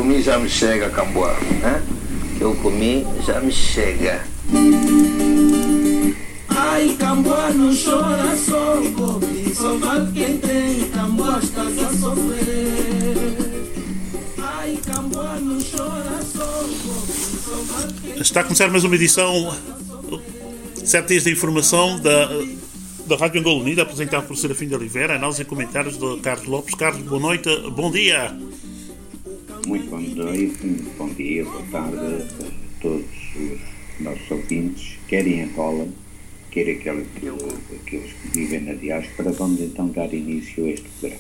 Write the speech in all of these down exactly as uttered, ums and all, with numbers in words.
comi já me chega, Camboa. Né? Que eu comi já me chega. Ai, Camboa não chora, só o pobre. Só vale quem tem, Camboa estás a sofrer. Ai, Camboa não chora, só o pobre. Só vale quem Está a começar mais uma edição sete dias de informação da, da Rádio Angola Unida, apresentado por Serafim de Oliveira, análise e comentários de Carlos Lopes. Carlos, boa noite, bom dia. Muito bom dia, bom dia, boa tarde a todos os nossos ouvintes, quer em Angola, quer aqueles, aqueles que vivem na diáspora. Vamos então dar início a este programa.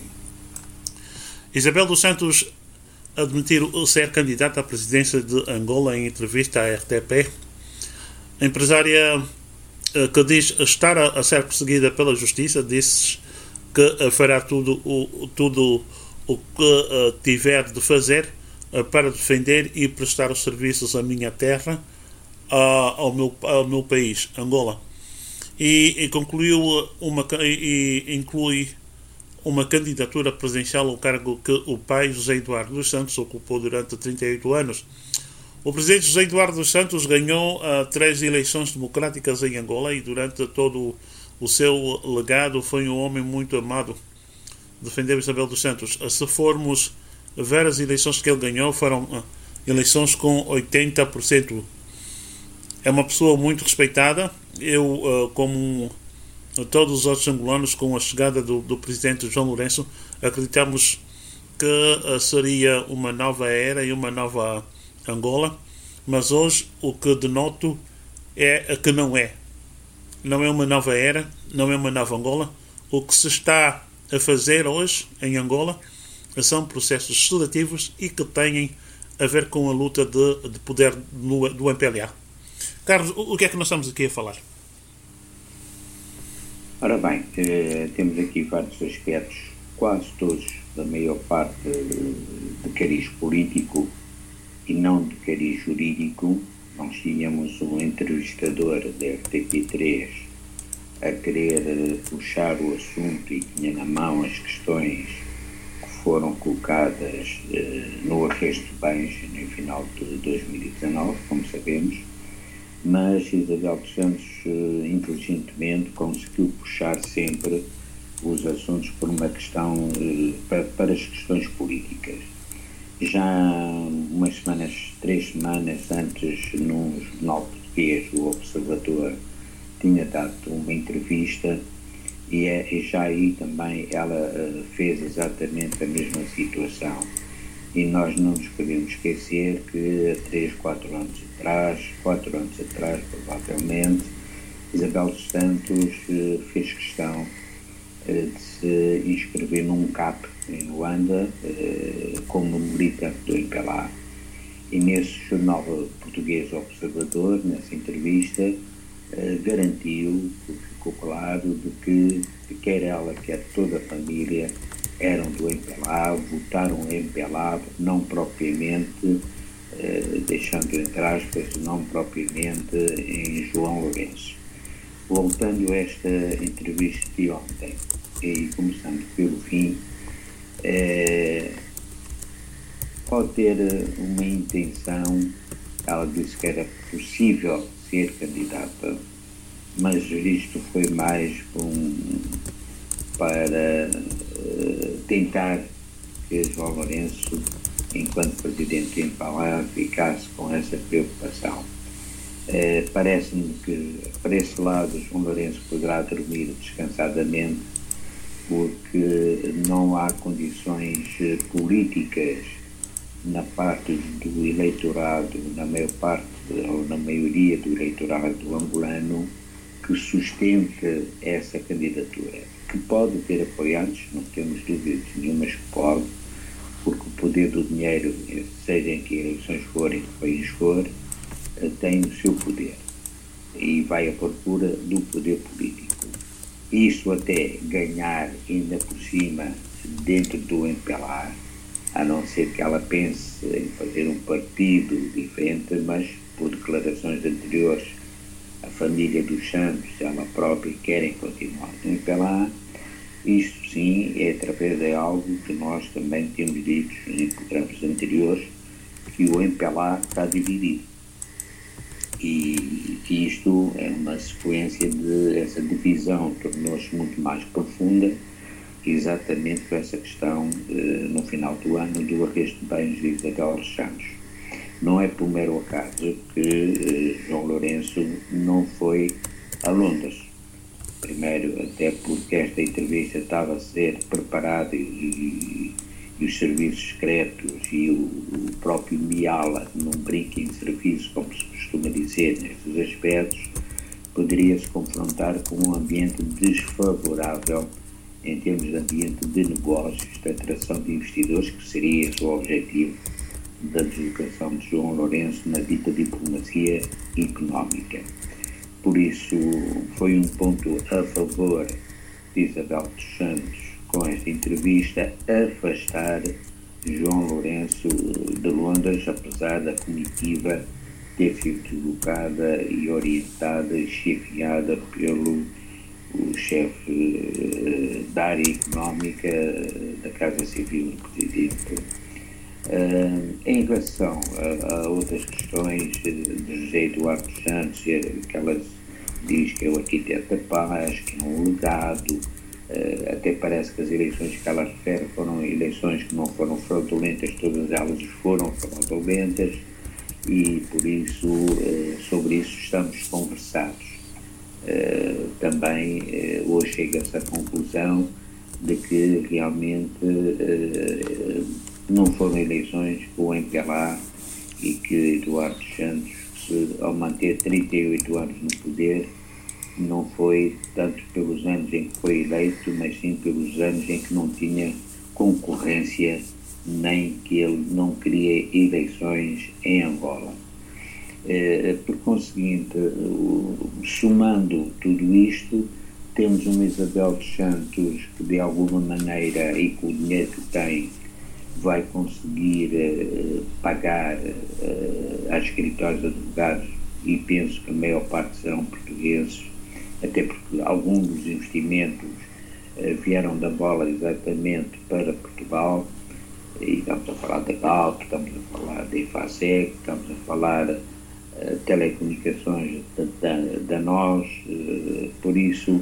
Isabel dos Santos admitir ser candidata à presidência de Angola em entrevista à R T P. A empresária que diz estar a ser perseguida pela justiça disse que fará tudo o, tudo o que tiver de fazer para defender e prestar os serviços à minha terra, ao meu, ao meu país, Angola. E, e concluiu uma, e inclui uma candidatura presidencial ao cargo que o pai, José Eduardo dos Santos, ocupou durante trinta e oito anos. O presidente José Eduardo dos Santos ganhou uh, três eleições democráticas em Angola e durante todo o seu legado foi um homem muito amado. Defendeu Isabel dos Santos. Se formos ver as eleições que ele ganhou, foram uh, eleições com oitenta por cento. É uma pessoa muito respeitada. Eu, uh, como todos os outros angolanos, com a chegada do, do presidente João Lourenço, acreditamos que uh, seria uma nova era e uma nova Angola, mas hoje o que denoto é que não é. Não é uma nova era, não é uma nova Angola. O que se está a fazer hoje em Angola são processos seletivos e que têm a ver com a luta de, de poder do, do M P L A. Carlos, o que é que nós estamos aqui a falar? Ora bem, eh, temos aqui vários aspectos, quase todos da maior parte de, de cariz político e não de cariz jurídico. Nós tínhamos um entrevistador da R T P três a querer puxar o assunto e tinha na mão as questões que foram colocadas eh, no arresto de bens no final de dois mil e dezanove, como sabemos, mas Isabel dos Santos eh, inteligentemente conseguiu puxar sempre os assuntos por uma questão, eh, para, para as questões políticas. Já umas semanas, três semanas antes, num jornal português, o Observador, tinha dado uma entrevista e, é, e já aí também ela uh, fez exatamente a mesma situação. E nós não nos podemos esquecer que há três, quatro anos atrás, quatro anos atrás provavelmente, Isabel dos Santos uh, fez questão uh, de se inscrever num C A P em Luanda, eh, como militante do M P L A. E nesse jornal português Observador, nessa entrevista, eh, garantiu, ficou claro, de que, de quer ela, quer toda a família eram do M P L A, votaram o M P L A, não propriamente, eh, deixando entre aspas, não propriamente em João Lourenço. Voltando a esta entrevista de ontem, e começando pelo fim, É, pode ter uma intenção. Ela disse que era possível ser candidata, mas isto foi mais um, para uh, tentar que João Lourenço, enquanto presidente em Palácio, ficasse com essa preocupação. Uh, parece-me que, por esse lado, João Lourenço poderá dormir descansadamente, porque não há condições políticas na parte do eleitorado, na maior parte ou na maioria do eleitorado angolano, que sustente essa candidatura, que pode ter apoiantes, não temos dúvidas nenhumas que pode, porque o poder do dinheiro, seja em que eleições forem, que país for, tem o seu poder e vai à procura do poder político. Isso até ganhar ainda por cima dentro do M P L A, a não ser que ela pense em fazer um partido diferente, mas por declarações anteriores, a família dos Santos, ela própria, querem continuar no M P L A. Isto sim é através de algo que nós também temos dito em programas anteriores, que o M P L A está dividido. E que isto é uma sequência de essa divisão tornou-se muito mais profunda, exatamente por essa questão, eh, no final do ano, do arresto de bens de Isabel dos Santos. Não é por mero acaso que eh, João Lourenço não foi a Londres. Primeiro, até porque esta entrevista estava a ser preparada e, e, e os serviços secretos e o, o próprio Miala, num brinco em serviço, como se costuma dizer nestes aspectos, poderia-se confrontar com um ambiente desfavorável em termos de ambiente de negócios, de atração de investidores, que seria esse o objetivo da deslocação de João Lourenço na dita diplomacia económica. Por isso, foi um ponto a favor de Isabel dos Santos, com esta entrevista, afastar João Lourenço de Londres, apesar da comitiva ter sido deslocada e orientada e chefiada pelo o chefe uh, da área económica uh, da Casa Civil do Presidente. Uh, em relação a, a outras questões uh, de José Eduardo Santos, que ela diz que é o arquiteto da paz, que é um legado, uh, até parece que as eleições que ela refere foram eleições que não foram fraudulentas, todas elas foram fraudulentas, e por isso, uh, sobre isso estamos conversados. Uh, também uh, hoje chega-se à conclusão de que realmente uh, não foram eleições com o M P L A e que Eduardo Santos, se, ao manter trinta e oito anos no poder, não foi tanto pelos anos em que foi eleito, mas sim pelos anos em que não tinha concorrência, nem que ele não queria eleições em Angola. Eh, por conseguinte, uh, somando tudo isto, temos uma Isabel dos Santos que de alguma maneira, e com o dinheiro que tem, vai conseguir uh, pagar uh, aos escritórios de advogados, e penso que a maior parte serão portugueses, até porque alguns dos investimentos uh, vieram da Angola exatamente para Portugal, e estamos a falar da Galp, estamos a falar da IFASEC, estamos a falar uh, telecomunicações da, da, da nós, uh, por isso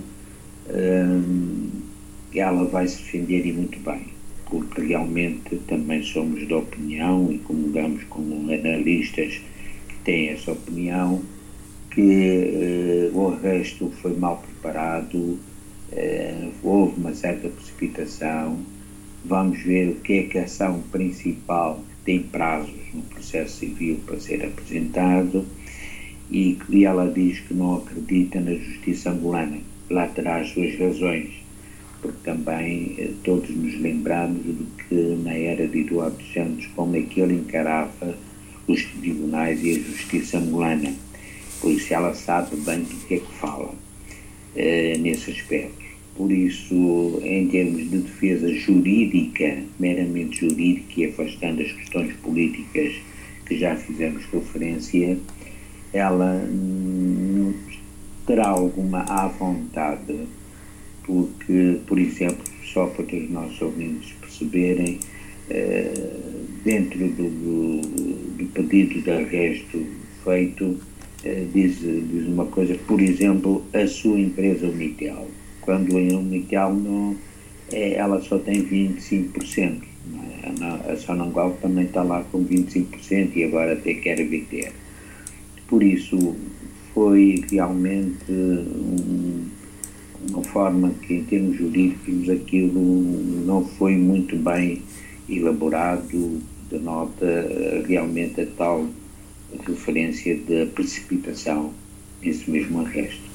um, ela vai se defender e muito bem, porque realmente também somos da opinião e comungamos com analistas que têm essa opinião, que uh, o resto foi mal preparado, uh, houve uma certa precipitação. Vamos ver o que é que a ação principal tem prazos no processo civil para ser apresentado, e, e ela diz que não acredita na justiça angolana. Lá terá as suas razões, porque também eh, todos nos lembramos de que na era de Eduardo Santos, como é que ele encarava os tribunais e a justiça angolana. Por isso ela sabe bem do que é que fala eh, nesse aspecto. Por isso, em termos de defesa jurídica, meramente jurídica, e afastando as questões políticas que já fizemos referência, ela hum, terá alguma à vontade, porque, por exemplo, só para os nossos ouvintes perceberem, eh, dentro do, do, do pedido de arresto feito, eh, diz, diz uma coisa, por exemplo, a sua empresa Unitel. Quando em Unitel não, é, ela só tem vinte e cinco por cento. É? A Sonangol também está lá com vinte e cinco por cento e agora até quer vender. Por isso, foi realmente um, uma forma que, em termos jurídicos, aquilo não foi muito bem elaborado, denota realmente a tal referência da precipitação nesse mesmo arresto.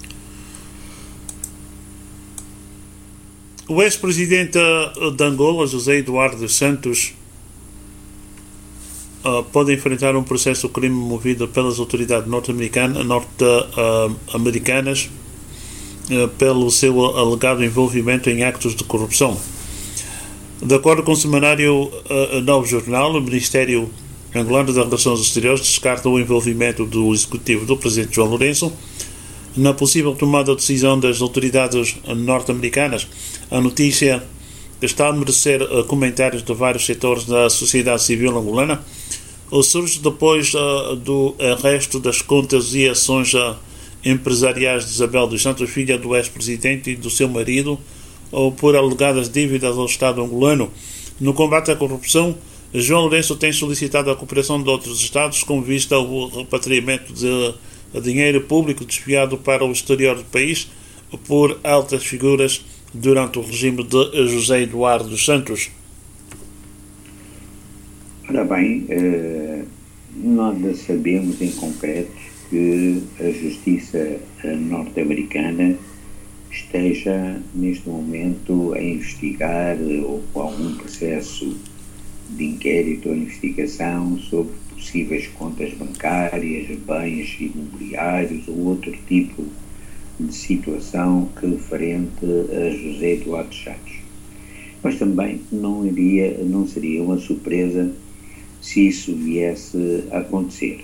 O ex-presidente de Angola, José Eduardo dos Santos, uh, pode enfrentar um processo de crime movido pelas autoridades norte-americanas, norte-americanas uh, pelo seu alegado envolvimento em actos de corrupção. De acordo com o semanário uh, Novo Jornal, o Ministério Angolano das Relações Exteriores descarta o envolvimento do executivo do presidente João Lourenço na possível tomada de decisão das autoridades norte-americanas. A notícia está a merecer uh, comentários de vários setores da sociedade civil angolana, surge depois uh, do arresto das contas e ações uh, empresariais de Isabel dos Santos, filha do ex-presidente, e do seu marido, ou por alegadas dívidas ao Estado angolano. No combate à corrupção, João Lourenço tem solicitado a cooperação de outros Estados com vista ao repatriamento de dinheiro público desviado para o exterior do país por altas figuras durante o regime de José Eduardo dos Santos. Ora bem, eh, nós sabemos em concreto que a justiça norte-americana esteja neste momento a investigar ou com algum processo de inquérito ou investigação sobre possíveis contas bancárias, bens imobiliários ou outro tipo de situação referente a José Eduardo Santos. Mas também não, iria, não seria uma surpresa se isso viesse a acontecer.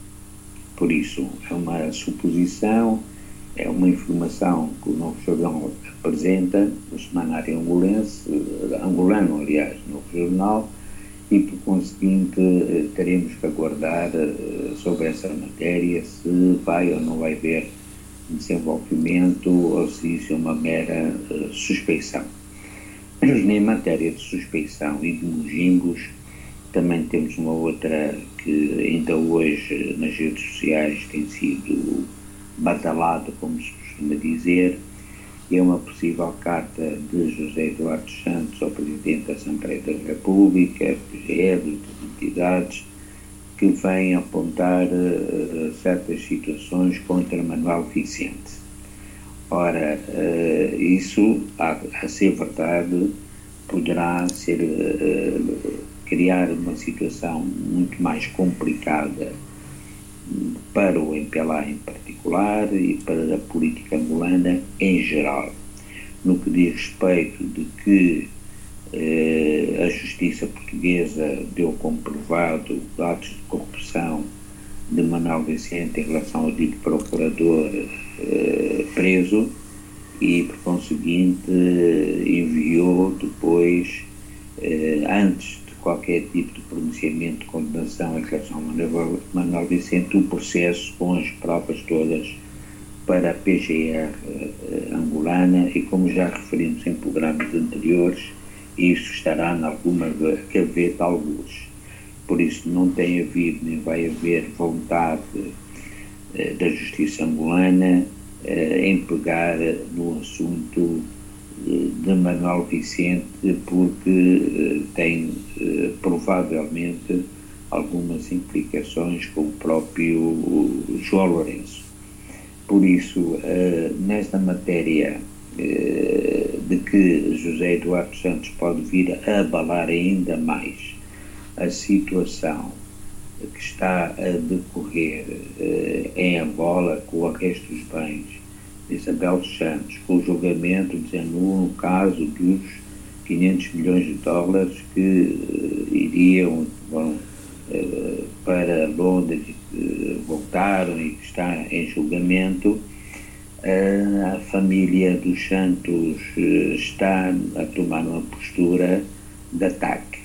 Por isso, é uma suposição, é uma informação que o Novo Jornal apresenta, o semanário angolense, angolano, aliás, Novo Jornal, e por conseguinte teremos que aguardar sobre essa matéria se vai ou não vai haver desenvolvimento ou se isso é uma mera suspeição. Em matéria de suspeição e de mojingos, também temos uma outra que ainda hoje nas redes sociais tem sido badalada, como se costuma dizer, que é uma possível carta de José Eduardo Santos ao Presidente da Assembleia da República, F G E, de outras entidades, que vem apontar uh, certas situações contra Manuel Vicente. Ora, uh, isso, a, a ser verdade, poderá ser, uh, criar uma situação muito mais complicada para o M P L A em particular e para a política angolana em geral, no que diz respeito de que eh, a justiça portuguesa deu como provado atos de corrupção de Manuel Vicente em relação ao dito procurador eh, preso e, por conseguinte, enviou depois, eh, antes qualquer tipo de pronunciamento de condenação em relação a Manuel, Manuel Vicente, o processo com as provas todas para a P G R uh, angolana, e como já referimos em programas anteriores, isso estará em alguma gaveta alguns. Por isso não tem havido nem vai haver vontade uh, da justiça angolana uh, em pegar no assunto de Manuel Vicente, porque uh, tem uh, provavelmente algumas implicações com o próprio uh, João Lourenço. Por isso, uh, nesta matéria uh, de que José Eduardo Santos pode vir a abalar ainda mais a situação que está a decorrer uh, em Angola com o arresto dos bens de Isabel dos Santos, com o julgamento desanulam o caso dos quinhentos milhões de dólares que uh, iriam bom, uh, para Londres e que uh, voltaram e que está em julgamento. Uh, a família dos Santos uh, está a tomar uma postura de ataque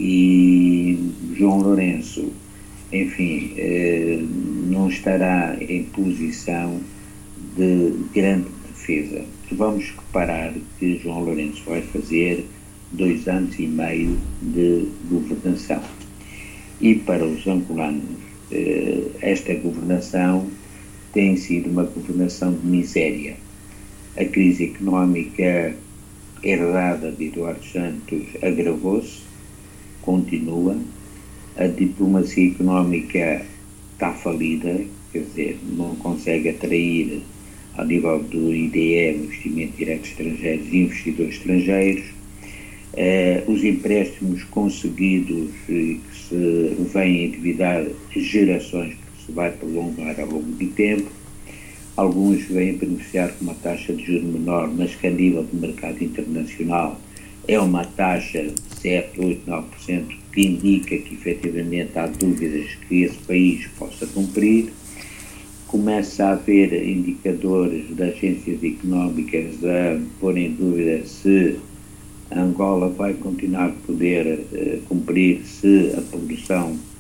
e João Lourenço, enfim, uh, não estará em posição de grande defesa. Vamos reparar que João Lourenço vai fazer dois anos e meio de governação. E para os angolanos, esta governação tem sido uma governação de miséria. A crise económica herdada de Eduardo Santos agravou-se, continua. A diplomacia económica está falida, quer dizer, não consegue atrair ao nível do I D E, investimento direto estrangeiro, investidores estrangeiros. Eh, os empréstimos conseguidos eh, que se vêm endividar gerações, porque se vai prolongar ao longo do tempo. Alguns vêm beneficiar com uma taxa de juros menor, mas que a nível do mercado internacional é uma taxa de sete, oito, nove por cento, que indica que efetivamente há dúvidas que esse país possa cumprir. Começa a haver indicadores de agências económicas a pôr em dúvida se a Angola vai continuar a poder uh, cumprir, se a produção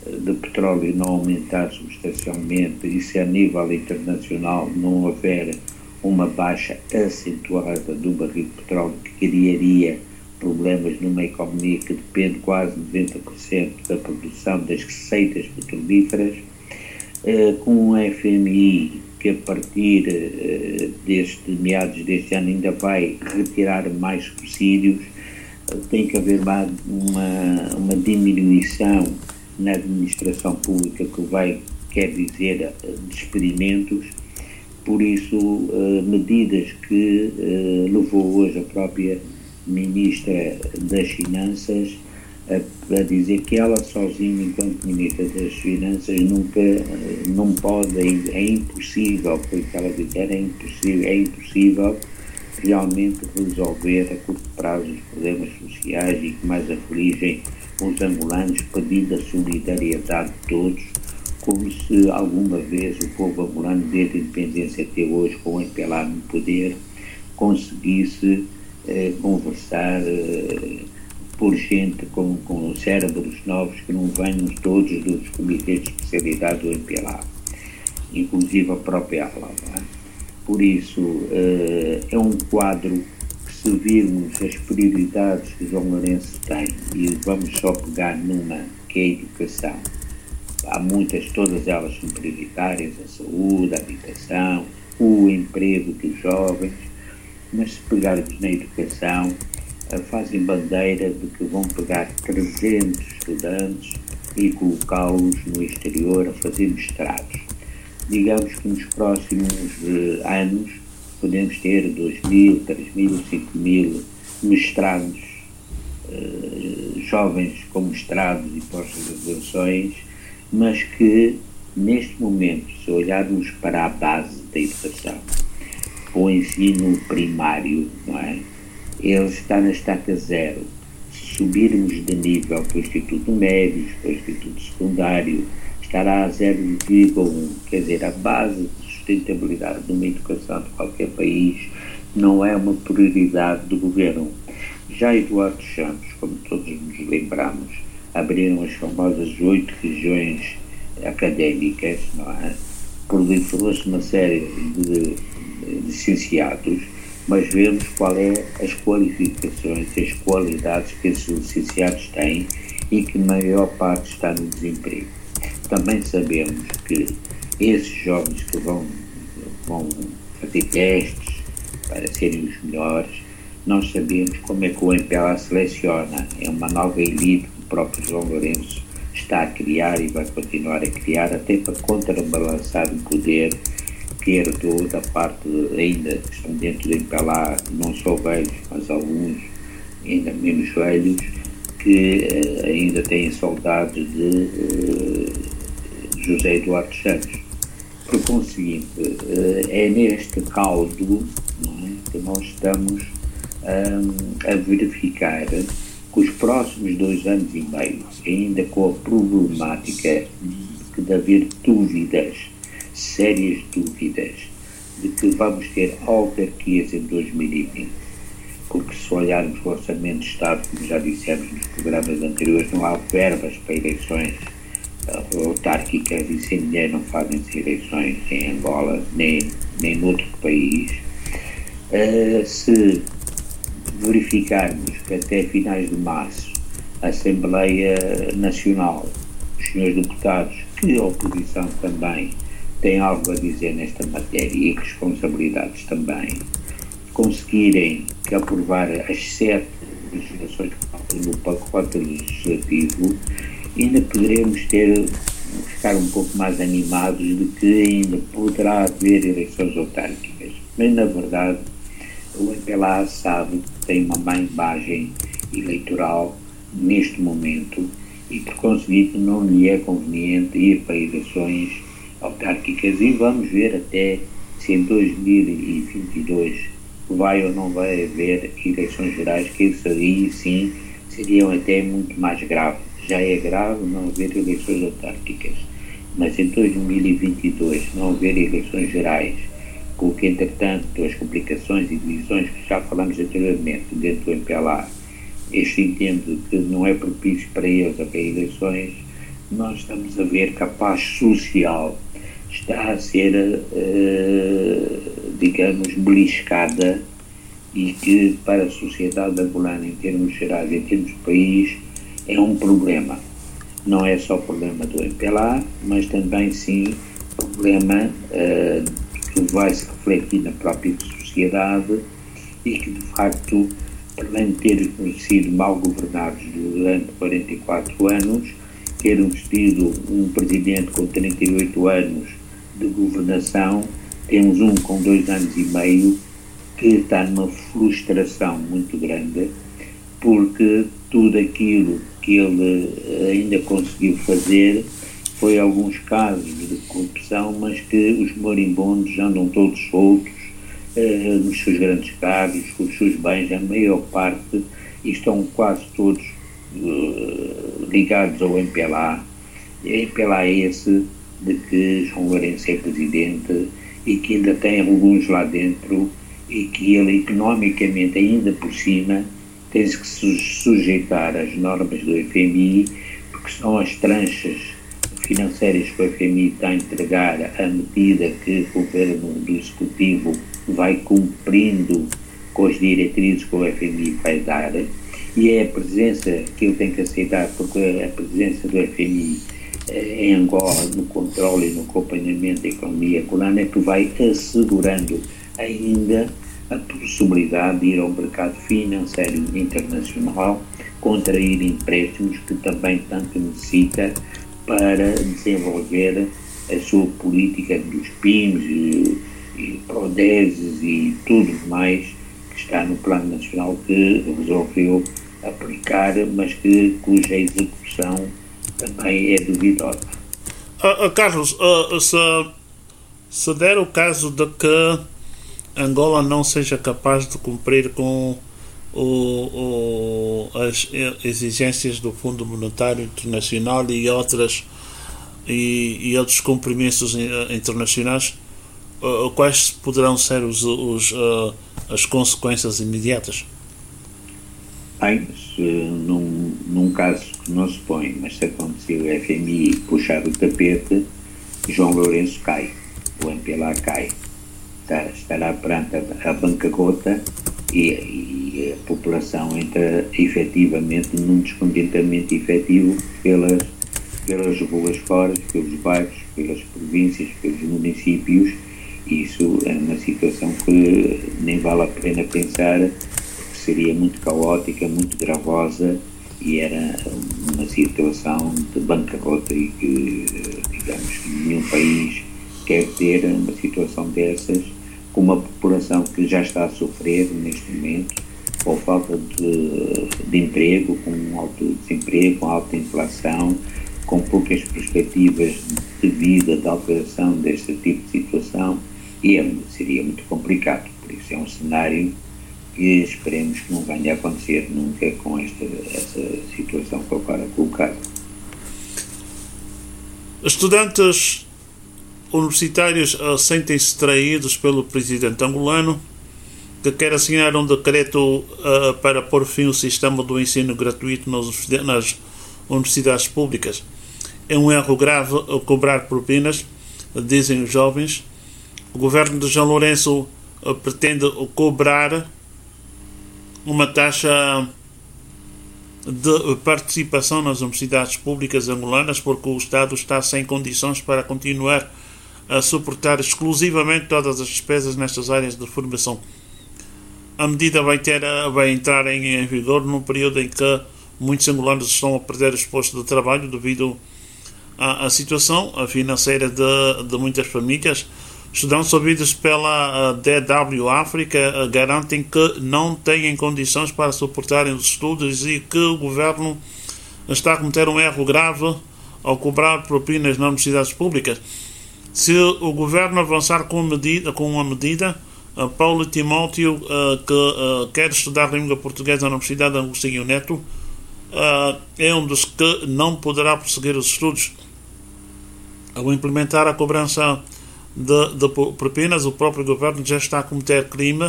de petróleo não aumentar substancialmente e se a nível internacional não houver uma baixa acentuada do barril de petróleo que criaria problemas numa economia que depende quase de noventa por cento da produção das receitas petrolíferas, eh, com o F M I que a partir eh, deste meados deste ano ainda vai retirar mais subsídios, eh, tem que haver uma, uma, uma diminuição na administração pública que vai, quer dizer, despedimentos. Por isso, uh, medidas que uh, levou hoje a própria Ministra das Finanças a, a dizer que ela sozinha, enquanto Ministra das Finanças, nunca, uh, não pode, é, é impossível, foi o que ela disse, é impossível, é impossível realmente resolver a curto prazo os problemas sociais e que mais afligem os angolanos, pedindo a solidariedade de todos, como se alguma vez o povo angolano, desde a independência até hoje, com o M P L A no poder, conseguisse eh, conversar eh, por gente com, com cérebros novos que não venham todos dos comitês de especialidade do M P L A, inclusive a própria ALA. Por isso, eh, é um quadro que, se virmos as prioridades que João Lourenço tem, e vamos só pegar numa, que é a educação, há muitas, todas elas são prioritárias, a saúde, a habitação, o emprego dos jovens, mas se pegarmos na educação, fazem bandeira de que vão pegar trezentos estudantes e colocá-los no exterior a fazer mestrados. Digamos que nos próximos uh, anos podemos ter dois mil, três mil, cinco mil mestrados, uh, jovens com mestrados e pós-graduações, mas que, neste momento, se olharmos para a base da educação, o ensino primário, não é? Ele está na estaca zero. Se subirmos de nível para o Instituto Médio, para o Instituto Secundário, estará a zero vírgula um. Quer dizer, a base de sustentabilidade de uma educação de qualquer país não é uma prioridade do governo. Já Eduardo Santos, como todos nos lembramos, abriram as famosas oito regiões académicas, não é? Proliferou-se uma série de, de licenciados, mas vemos qual é as qualificações e as qualidades que esses licenciados têm e que a maior parte está no desemprego. Também sabemos que esses jovens que vão, vão fazer testes para serem os melhores, nós sabemos como é que o M P L A seleciona. É uma nova elite que o próprio João Lourenço está a criar e vai continuar a criar, até para contrabalançar o poder que herdou da parte, ainda que estão dentro do M P L A, não só velhos, mas alguns ainda menos velhos, que uh, ainda têm saudades de uh, José Eduardo Santos. Por conseguinte, uh, é neste caldo, não é, que nós estamos um, a verificar que os próximos dois anos e meio, ainda com a problemática de, de haver dúvidas, sérias dúvidas, de que vamos ter autarquias em dois mil e vinte, porque se olharmos o Orçamento de Estado, como já dissemos nos programas anteriores, não há verbas para eleições uh, autárquicas e sem dinheiro não fazem-se eleições em Angola, nem, nem noutro país. Uh, se verificarmos que até finais de março a Assembleia Nacional, os senhores deputados, que a oposição também tem algo a dizer nesta matéria e responsabilidades também, conseguirem que aprovar as sete legislações que estão no pacote legislativo, ainda poderemos ter, ficar um pouco mais animados de que ainda poderá haver eleições autárquicas. Mas, na verdade, o M P L A sabe que tem uma má imagem eleitoral neste momento e, por conseguinte, não lhe é conveniente ir para eleições autárquicas, e vamos ver até se em dois mil e vinte e dois vai ou não vai haver eleições gerais, que isso aí sim seriam até muito mais grave. Já é grave não haver eleições autárquicas, mas em dois mil e vinte e dois não haver eleições gerais, porque entretanto as complicações e divisões que já falamos anteriormente dentro do M P L A, este entende que não é propício para eles haver eleições, nós estamos a ver que a paz social está a ser, uh, digamos, beliscada, e que para a sociedade angolana, em termos gerais, em termos de país, é um problema. Não é só problema do M P L A, mas também, sim, problema uh, que vai se refletir na própria sociedade e que, de facto, além de ter sido mal governados durante quarenta e quatro anos, termos tido um presidente com trinta e oito anos de governação, temos um com dois anos e meio que está numa frustração muito grande, porque tudo aquilo que ele ainda conseguiu fazer foi alguns casos de corrupção, mas que os moribundos andam todos soltos eh, nos seus grandes cargos, com os seus bens, a maior parte, e estão quase todos eh, ligados ao M P L A. E M P L A é esse de que João Lourenço é presidente e que ainda tem alguns lá dentro, e que ele economicamente, ainda por cima, tem-se que sujeitar às normas do F M I, porque são as tranchas financeiras que o F M I está a entregar à medida que o governo do Executivo vai cumprindo com as diretrizes que o F M I vai dar, e é a presença que ele tem que aceitar, porque a presença do F M I em Angola, no controle e no acompanhamento da economia angolana, é que vai assegurando ainda a possibilidade de ir ao mercado financeiro internacional, contrair empréstimos que também tanto necessita para desenvolver a sua política dos P I Ms e, e PRODESes e tudo mais que está no plano nacional, que resolveu aplicar, mas que, cuja execução também é duvidosa. Uh, uh, Carlos, uh, se, se der o caso de que Angola não seja capaz de cumprir com o, o, as exigências do Fundo Monetário Internacional e outras e, e outros cumprimentos internacionais, uh, quais poderão ser os, os, uh, as consequências imediatas? Bem, se, num, num caso que não se põe, mas se acontecer o F M I puxar o tapete, João Lourenço cai, o M P L A cai. Estará perante a, a bancarrota e, e a população entra efetivamente num descontentamento efetivo pelas, pelas ruas fora, pelos bairros, pelas províncias, pelos municípios. Isso é uma situação que nem vale a pena pensar, porque seria muito caótica, muito gravosa, e era uma situação de bancarrota e que, digamos, que nenhum país quer ter uma situação dessas, com uma população que já está a sofrer neste momento, com falta de, de emprego, com um alto desemprego, com alta inflação, com poucas perspectivas de vida, de alteração deste tipo de situação, e é, seria muito complicado. Por isso é um cenário que esperemos que não venha a acontecer nunca com esta essa situação que eu agora colocado. Estudantes universitários uh, sentem-se traídos pelo presidente angolano, que quer assinar um decreto uh, para pôr fim ao sistema do ensino gratuito nas, nas universidades públicas. É um erro grave uh, cobrar propinas, uh, dizem os jovens. O governo de João Lourenço uh, pretende uh, cobrar uma taxa de participação nas universidades públicas angolanas, porque o Estado está sem condições para continuar a suportar exclusivamente todas as despesas nestas áreas de formação. A medida vai, ter, vai entrar em, em vigor num período em que muitos angolanos estão a perder os postos de trabalho devido à, à situação financeira de, de muitas famílias. Estudantes ouvidos pela D W África garantem que não têm condições para suportarem os estudos e que o governo está a cometer um erro grave ao cobrar propinas nas universidades públicas. Se o governo avançar com, medida, com uma medida, uh, Paulo Timóteo, uh, que uh, quer estudar língua portuguesa na Universidade de Agostinho Neto, uh, é um dos que não poderá prosseguir os estudos. Ao implementar a cobrança de, de propinas, o próprio governo já está a cometer crime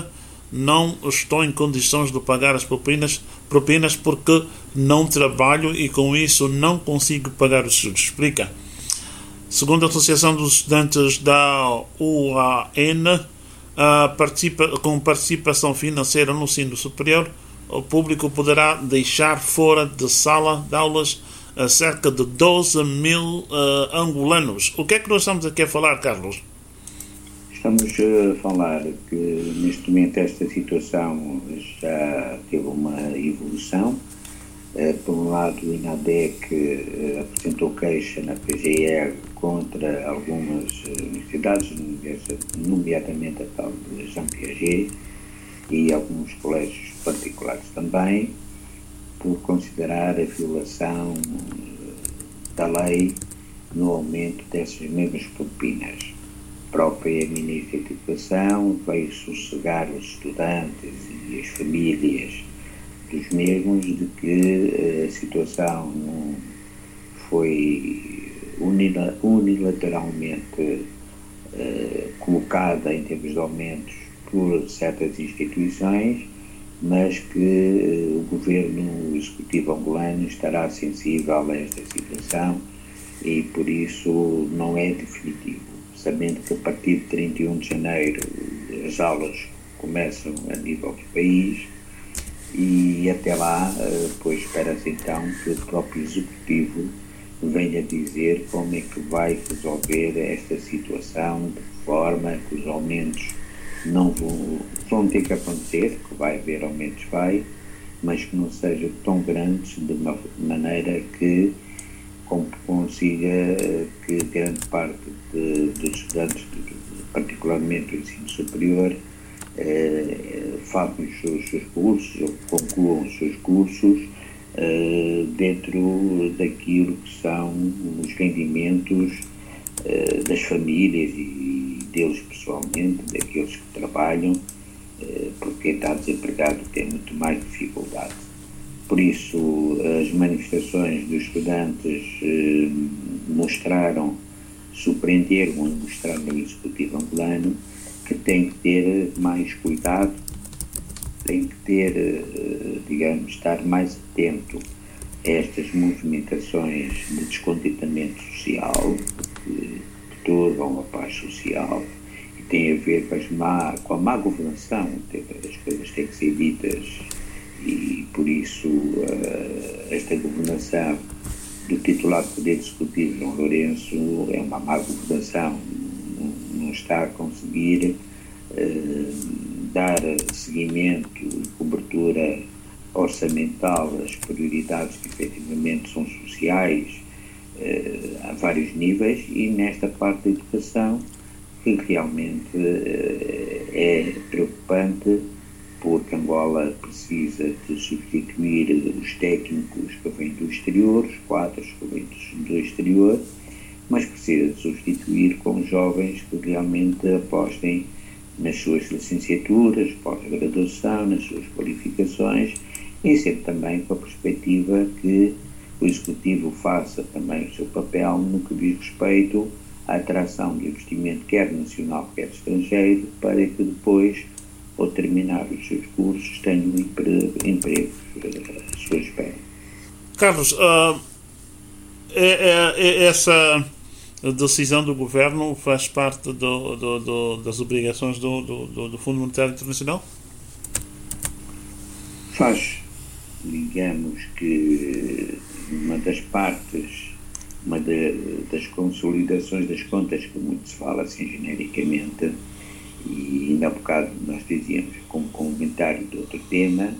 não estou em condições de pagar as propinas, propinas porque não trabalho e com isso não consigo pagar os estudos. Explica. Segundo a Associação dos Estudantes da U A N, uh, participa, com participação financeira no ensino superior, o público poderá deixar fora de sala de aulas a cerca de doze mil uh, angolanos. O que é que nós estamos aqui a falar, Carlos? Estamos a falar que neste momento esta situação já teve uma evolução. Por um lado, o INADEC apresentou queixa na P G R contra algumas universidades, nomeadamente a tal de Jean Piaget, e alguns colégios particulares também, por considerar a violação da lei no aumento dessas mesmas propinas. A própria Ministra da Educação veio sossegar os estudantes e as famílias dos mesmos de que a situação não foi unilateralmente uh, colocada em termos de aumentos por certas instituições, mas que uh, o governo executivo angolano estará sensível a esta situação e por isso não é definitivo, sabendo que a partir de trinta e um de janeiro as aulas começam a nível do país. E até lá, pois espera-se então que o próprio Executivo venha dizer como é que vai resolver esta situação, de forma que os aumentos não vão, vão ter que acontecer, que vai haver aumentos, vai, mas que não sejam tão grandes de uma maneira que consiga que grande parte de, dos estudantes, particularmente do ensino superior, Eh, façam os seus, seus cursos ou concluam os seus cursos eh, dentro daquilo que são os rendimentos eh, das famílias e deles pessoalmente, daqueles que trabalham, eh, porque quem está desempregado tem muito mais dificuldade. Por isso, as manifestações dos estudantes eh, mostraram, surpreenderam e mostraram ao Executivo angolano que tem que ter mais cuidado, tem que ter, digamos, estar mais atento a estas movimentações de descontentamento social, que perturbam a paz social e tem a ver com, as má, com a má governação, as coisas têm que ser ditas e, por isso, esta governação do titular do Poder Executivo, João Lourenço, é uma má governação. Não está a conseguir eh, dar seguimento e cobertura orçamental às prioridades que efetivamente são sociais eh, a vários níveis e nesta parte da educação que realmente eh, é preocupante porque Angola precisa de substituir os técnicos que vêm do exterior, os quadros que vêm do exterior, mas precisa de substituir com jovens que realmente apostem nas suas licenciaturas, pós-graduação, nas suas qualificações e sempre também com a perspectiva que o Executivo faça também o seu papel no que diz respeito à atração de investimento quer nacional, quer estrangeiro, para que depois, ao terminar os seus cursos, tenham emprego, empregos à sua espera. Carlos, uh, é, é, é essa... a decisão do governo faz parte do, do, do, das obrigações do, do, do Fundo Monetário Internacional? Faz. Digamos que uma das partes, uma de, das consolidações das contas, que muito se fala assim genericamente, e ainda há bocado nós dizíamos, como comentário de outro tema,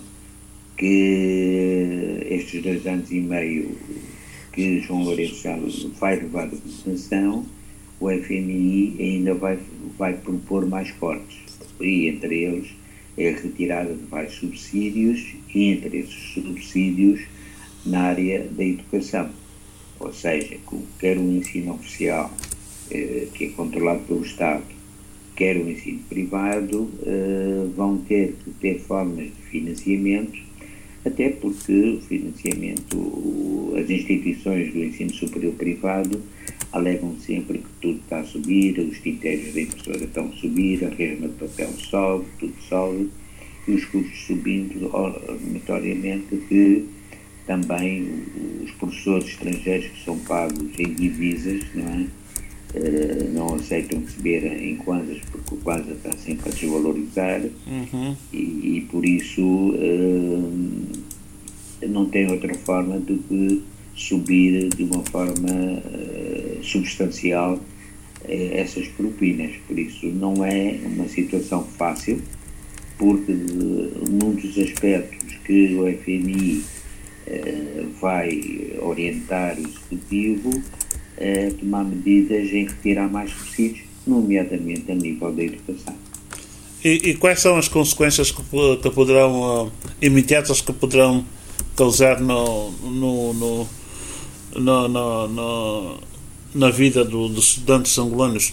que estes dois anos e meio que João Lourenço já vai levar a governação, o F M I ainda vai, vai propor mais cortes. E entre eles é a retirada de vários subsídios e entre esses subsídios na área da educação. Ou seja, quer o ensino oficial, eh, que é controlado pelo Estado, quer o ensino privado, eh, vão ter que ter formas de financiamento, até porque o financiamento, as instituições do ensino superior privado alegam sempre que tudo está a subir, os critérios da impressora estão a subir, a resma de papel sobe, tudo sobe, que os custos subindo, notoriamente que também os professores estrangeiros que são pagos em divisas, não é? Uh, não aceitam receber em kwanzas porque o kwanza está sempre a desvalorizar. Uhum. e, e por isso uh, não tem outra forma do que subir de uma forma uh, substancial uh, essas propinas. Por isso não é uma situação fácil, porque uh, num dos aspectos que o F M I uh, vai orientar o Executivo a tomar medidas em retirar mais subsídios, nomeadamente a nível da educação. E, e quais são as consequências que, que poderão, uh, imediatas que poderão causar no, no, no, no, no, no, na vida do, dos estudantes angolanos?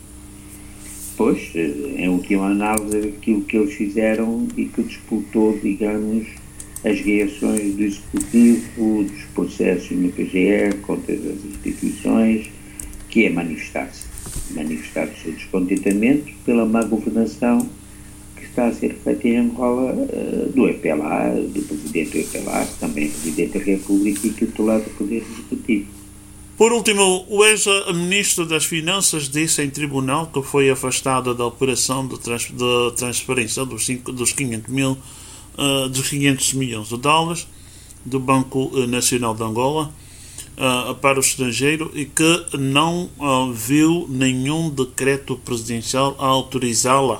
Pois, em última análise, aquilo que eles fizeram e que disputou, digamos, as reações do Executivo, dos processos no P G E contra as instituições, que é manifestar-se, manifestar o seu descontentamento pela má governação que está a ser feita em Angola, uh, do E P L A, do Presidente do E P L A, também Presidente da República e titular do Poder Executivo. Por último, o ex-ministro das Finanças disse em tribunal que foi afastado da operação de, trans, de transferência dos, cinco, dos quinhentos mil Uh, dos quinhentos milhões de dólares do Banco Nacional de Angola uh, para o estrangeiro e que não uh, viu nenhum decreto presidencial a autorizá-la.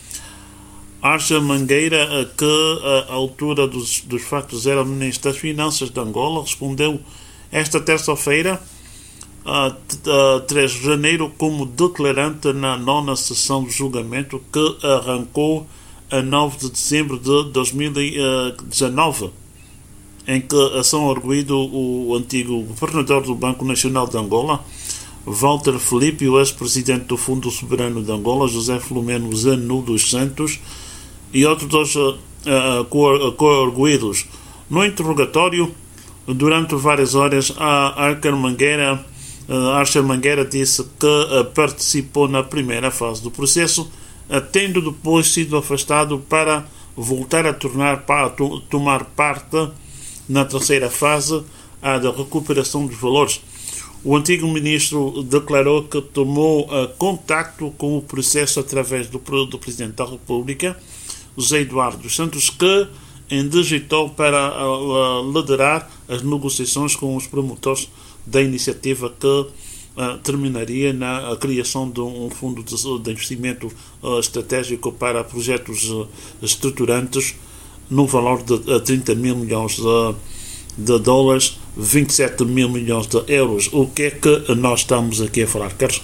Archer Mangueira, uh, que uh, à altura dos, dos factos era ministro das Finanças de Angola, respondeu esta terça-feira, uh, uh, três de janeiro, como declarante na nona sessão de julgamento que arrancou a nove de dezembro de dois mil e dezanove, em que são arguído o antigo governador do Banco Nacional de Angola, Walter Filipe, e o ex-presidente do Fundo Soberano de Angola, José Filomeno Zanu dos Santos, e outros dois uh, uh, co-arguídos. No interrogatório, durante várias horas, a Archer Mangueira, uh, Archer Mangueira disse que uh, participou na primeira fase do processo, tendo depois sido afastado para voltar a tornar, para tomar parte na terceira fase, a da recuperação dos valores. O antigo ministro declarou que tomou uh, contacto com o processo através do, do Presidente da República, José Eduardo dos Santos, que indigitou para uh, liderar as negociações com os promotores da iniciativa que Uh, terminaria na a criação de um fundo de, de investimento uh, estratégico para projetos uh, estruturantes no valor de uh, trinta mil milhões de, de dólares, vinte e sete mil milhões de euros. O que é que nós estamos aqui a falar, Carlos?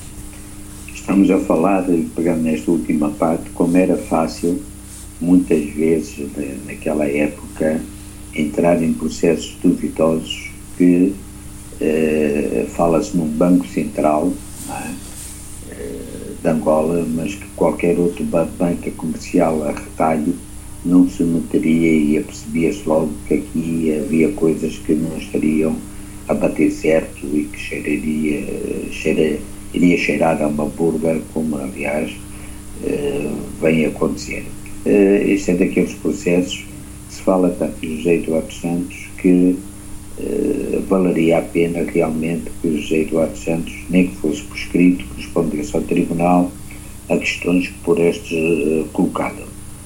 Estamos a falar, pegando nesta última parte, como era fácil, muitas vezes, de, naquela época, entrar em processos duvidosos que Uh, fala-se num banco central, não é? uh, de Angola, mas que qualquer outro banca comercial a retalho não se meteria e apercebia-se logo que aqui havia coisas que não estariam a bater certo e que cheiraria, cheira, iria cheirar a uma burga, como aliás uh, vem acontecer. Uh, este é daqueles processos que se fala tanto de José Eduardo Santos que Uh, valeria a pena realmente que o José Eduardo Santos, nem que fosse por escrito, respondesse ao Tribunal a questões que por estes uh, colocado.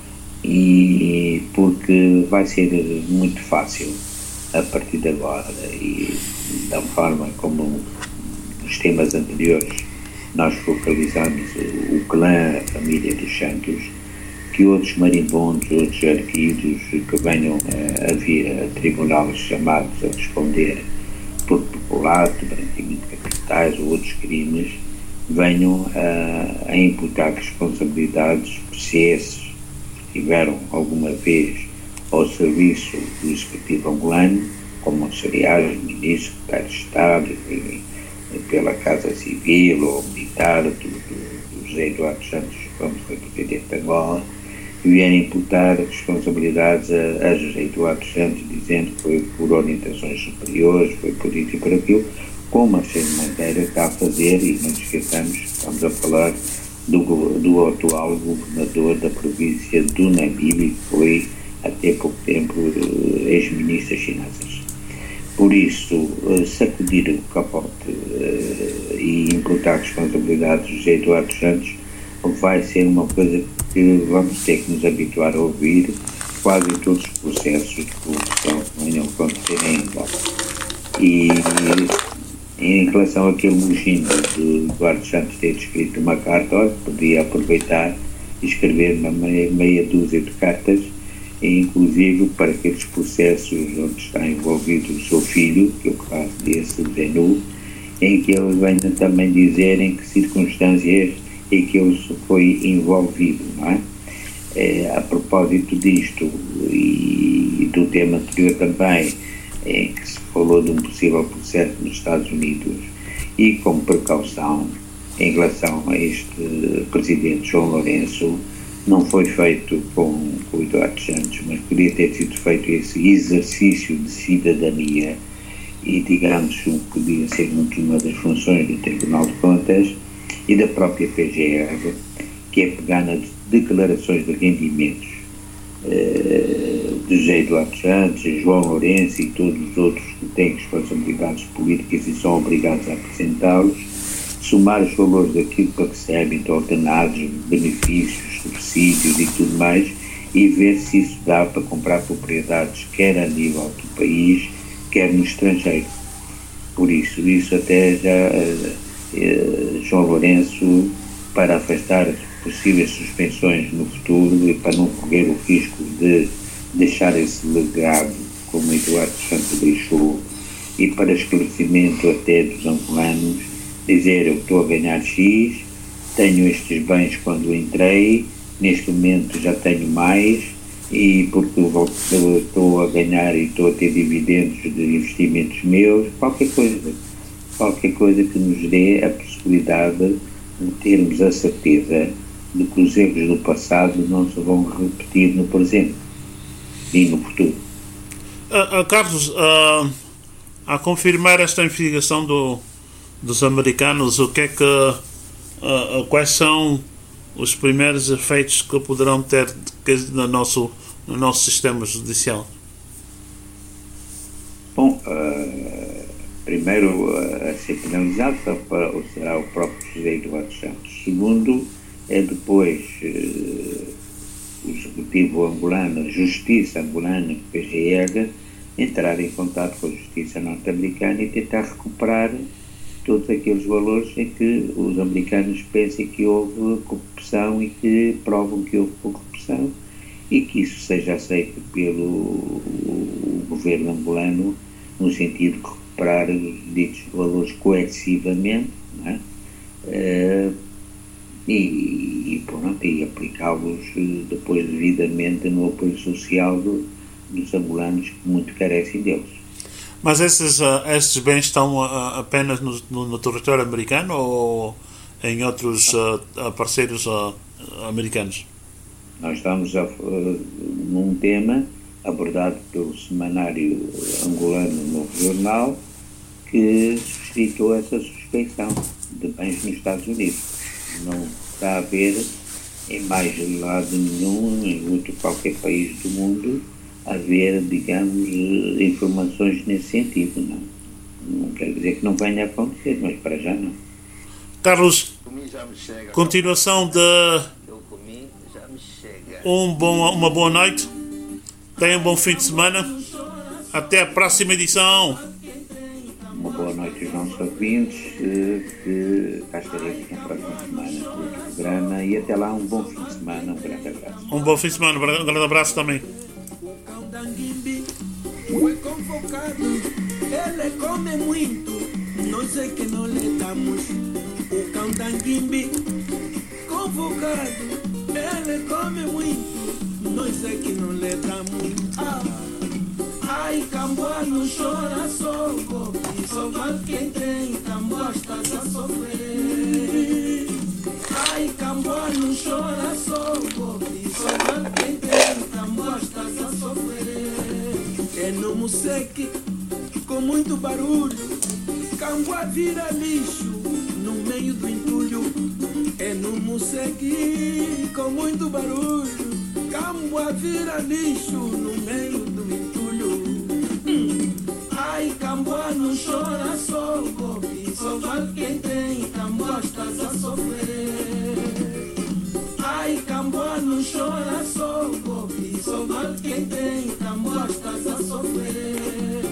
E porque vai ser muito fácil a partir de agora, e da forma como nos temas anteriores nós focalizamos o, o clã, a família dos Santos, que outros marimbondos, outros arquivos que venham a, a vir a tribunais chamados a responder por peculato, branqueamento de capitais ou outros crimes, venham a, a imputar responsabilidades se esses tiveram alguma vez ao serviço do Executivo angolano, como auxiliares, ministros, secretários de Estado, e, e, pela Casa Civil ou Militar, do, do, do José Eduardo Santos, como foi Presidente de Angola, e vierem imputar responsabilidades a, a José Eduardo Santos, dizendo que foi por orientações superiores, foi por isso e por aquilo, como a Archer Mangueira está a fazer, e não nos esqueçamos, estamos a falar do, do atual governador da província do Namibe, que foi até pouco tempo ex-ministro das Finanças. Por isso, sacudir o capote e imputar responsabilidades de José Eduardo Santos vai ser uma coisa que vamos ter que nos habituar a ouvir quase todos os processos de corrupção que venham acontecer em Angola. E em relação àquele mugino de Eduardo Santos ter escrito uma carta, olha, podia aproveitar e escrever uma meia, meia dúzia de cartas, inclusive para aqueles processos onde está envolvido o seu filho, que é o caso desse, o Zenu, em que eles venham também dizer em que circunstâncias é que ele foi envolvido, não é? É, a propósito disto e do tema anterior também, em que se falou de um possível processo nos Estados Unidos, e com precaução em relação a este presidente João Lourenço, não foi feito com, com o Eduardo Santos, mas podia ter sido feito esse exercício de cidadania e, digamos, podia ser muito uma das funções do Tribunal de Contas e da própria P G R, que é pegar nas declarações de rendimentos eh, de José Eduardo Santos, João Lourenço e todos os outros que têm responsabilidades políticas e são obrigados a apresentá-los, somar os valores daquilo que recebem, de ordenados, benefícios, subsídios e tudo mais, e ver se isso dá para comprar propriedades, quer a nível do país, quer no estrangeiro. Por isso, isso até já eh, eh, João Lourenço, para afastar as possíveis suspensões no futuro e para não correr o risco de deixar esse legado como Eduardo Santos deixou, e para esclarecimento até dos angolanos, dizer: eu estou a ganhar X, tenho estes bens quando entrei, neste momento já tenho mais, e porque eu estou a ganhar e estou a ter dividendos de investimentos meus, qualquer coisa, qualquer coisa que nos dê a possibilidade de termos a certeza de que os erros do passado não se vão repetir no presente e no futuro. Uh, uh, Carlos, uh, a confirmar esta investigação do, dos americanos, o que é que, uh, uh, quais são os primeiros efeitos que poderão ter no nosso, no nosso sistema judicial? Bom, uh, primeiro uh, a ser penalizado será o próprio José Eduardo Santos. Segundo, é depois uh, o Executivo angolano, a Justiça angolana, P G R, entrar em contato com a Justiça norte-americana e tentar recuperar todos aqueles valores em que os americanos pensam que houve corrupção e que provam que houve corrupção, e que isso seja aceito pelo governo angolano no sentido de recuperar os ditos valores coercivamente, não é? Uh, e, e, pronto, e aplicá-los depois devidamente no apoio social do, dos angolanos que muito carecem deles. Mas esses, uh, esses bens estão uh, apenas no, no, no território americano ou em outros uh, parceiros uh, americanos? Nós estamos a, uh, num tema abordado pelo semanário angolano Novo Jornal, que suscitou essa suspeição de bens nos Estados Unidos. Não está a haver em mais lado nenhum, em outro qualquer país do mundo, haver, digamos, informações nesse sentido, não. Não quer dizer que não venha a acontecer, mas para já não. Carlos, continuação de um bom, uma boa noite, tenha um bom fim de semana, até a próxima edição. Uma boa noite aos nossos ouvintes, que cá estaremos na próxima semana com o programa, e até lá um bom fim de semana, um grande abraço. Um bom fim de semana, um grande abraço também. Foi convocado, ele come muito, nós é que não lhe damos. O cão da Nguimbi, convocado, ele come muito, nós é que não lhe damos. Ah, ai, Camboa não chora só, pobre, só vale quem tem, Camboa estás a sofrer. Ai, Camboa não chora só, pobre, só vale quem tem, Camboa estás a sofrer. É no Museque, com muito barulho, Camboa vira lixo, no meio do entulho, é no Mossequi com muito barulho. Camboa vira lixo no meio do entulho. Hum. Ai, Camboa não chora só, Bobi, só vale quem tem. Camboa estás a sofrer. Ai, Camboa não chora só, Bobi, só vale quem tem. Camboa estás a sofrer.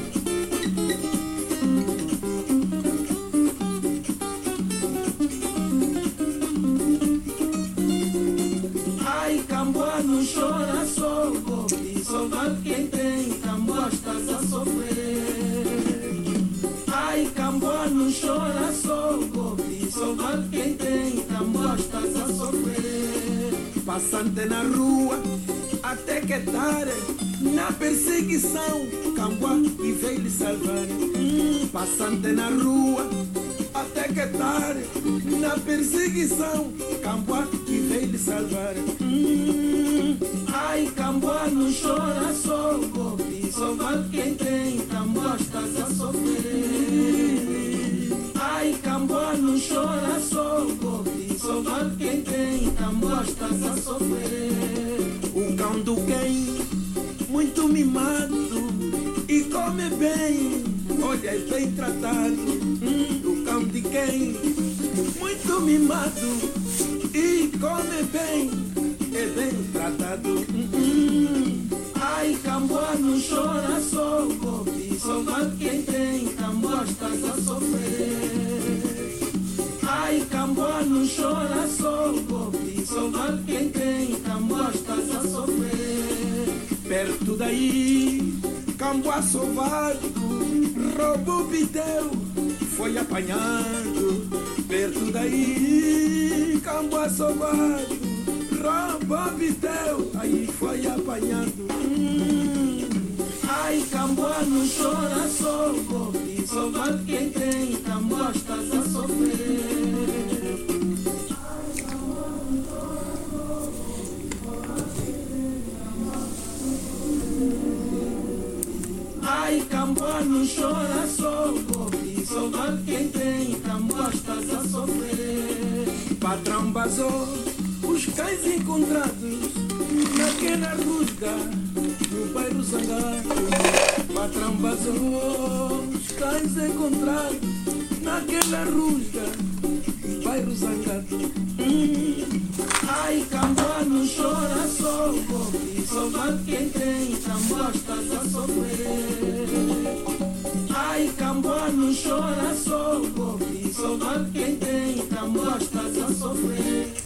Ai, Camboa não chora só, Bobi, só vale quem tem. Camboa estás a sofrer. Ai, Camboa não chora só, Bobi, só vale quem tem. Camboa estás a sofrer. Passante na rua, até que tarde, na perseguição, Camboa e veio lhe salvar. Hum, passante na rua, até que tarde, na perseguição, Camboa e veio lhe salvar. Hum, ai, Camboa não chora só, Bobi, só vale quem tem. Camboa estás a sofrer. Ai, Camboa não chora só, Bobi, só vale quem tem. Camboa estás a sofrer. O cão do quem, muito mimado e come bem, olha, é bem tratado. Hum, o cão de quem, muito mimado e come bem, é bem tratado. Hum, hum. Ai, Camboa não chora só, Bobi, só vale quem tem. Camboa estás a sofrer. Ai, Camboa não chora só, Bobi, só vale quem tem. Camboa estás a sofrer. Perto daí, Camboa sovado, roubou pideu, foi apanhado. Perto daí, Camboa sovado, roubou pideu, aí foi apanhado. Hum. Ai, Camboa não chora só, Bobi, só vale quem tem. Camboa estás a sofrer. Ai, Camboa não chora só, Bobi, só vale quem tem. Camboa estás a sofrer. Patrão vazou os cães encontrados naquela rusga no bairro Zangado. Patrão vazou os cães encontrados naquela rusga no bairro Zangado. Hum. Ai, Camboa não chora só, Bobi, só vale quem tem. Camboa estás a sofrer. Ai, Camboa não chora só, Bobi, só vale quem tem. Camboa estás a sofrer.